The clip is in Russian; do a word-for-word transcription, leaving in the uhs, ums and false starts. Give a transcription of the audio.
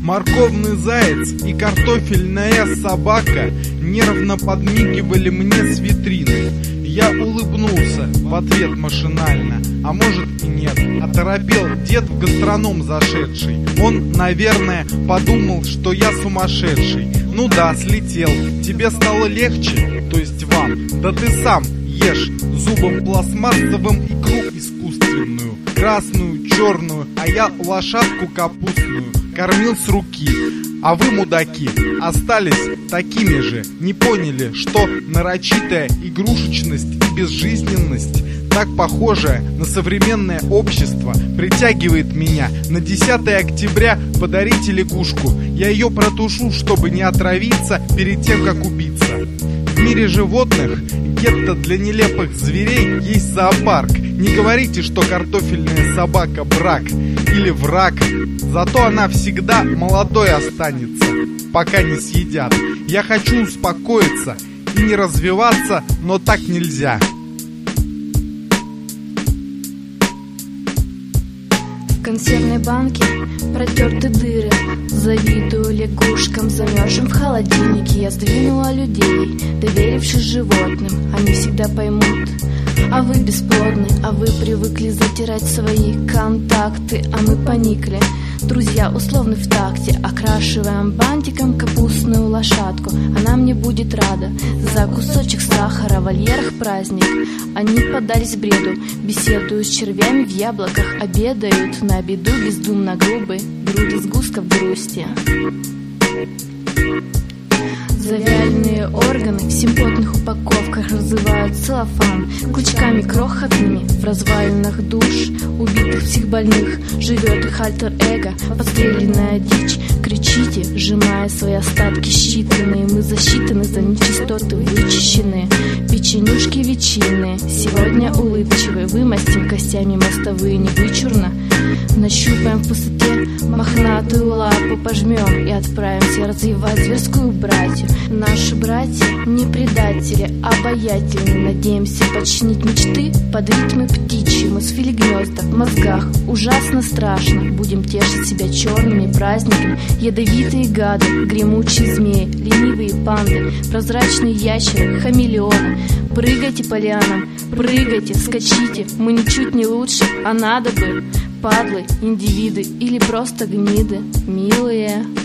Морковный заяц и картофельная собака нервно подмигивали мне с витрины. Я улыбнулся в ответ машинально, а может и нет. Оторопел дед в гастроном зашедший. Он, наверное, подумал, что я сумасшедший. Ну да, слетел. Тебе стало легче? То есть вам? Да ты сам ешь зубом пластмассовым икру искусственную, красную, черную, а я лошадку капустную кормил с руки. А вы, мудаки, остались такими же. Не поняли, что нарочитая игрушечность и безжизненность, так похожая на современное общество, притягивает меня. На десятое октября подарите лягушку. Я ее протушу, чтобы не отравиться перед тем, как убиться. В мире животных, гетто для нелепых зверей, есть зоопарк. Не говорите, что картофельная собака брак или враг. Зато она всегда молодой останется, пока не съедят. Я хочу успокоиться и не развиваться, но так нельзя. В консервной банке протерты дыры. Завидую лягушкам, замерзшим в холодильнике. Я сдвинула людей, доверившись животным. Они всегда поймут. А вы бесплодны, а вы привыкли затирать свои контакты, а мы поникли. Друзья условны в такте, окрашиваем бантиком капустную лошадку. Она мне будет рада за кусочек сахара, в вольерах праздник. Они поддались бреду, беседуют с червями в яблоках, обедают на беду бездумно грубы, груди сгустков грусти. Завяленные органы в симпотных упаковках разрывают целлофан. Клычками крохотными в развалинах душ убитых психбольных живет их альтер-эго, подстреленная дичь. Кричите, сжимая свои остатки считанные. Мы засчитаны, за нечистоты вычищены. Печенюшки ветчины сегодня улыбчивы. Вымостим костями мостовые не вычурно. Нащупаем в пустоте мохнатую лапу, пожмем и отправимся развивать зверскую братью. Наши братья не предатели, обаятельны. Надеемся подчинить мечты под ритмы птичьи. Мы свили гнезда в мозгах, ужасно страшно. Будем тешить себя черными праздниками. Ядовитые гады, гремучие змеи, ленивые панды, прозрачные ящеры, хамелеоны. Прыгайте по лианам, прыгайте, скачите. Мы ничуть не лучше, а надо бы. Падлы, индивиды или просто гниды, милые.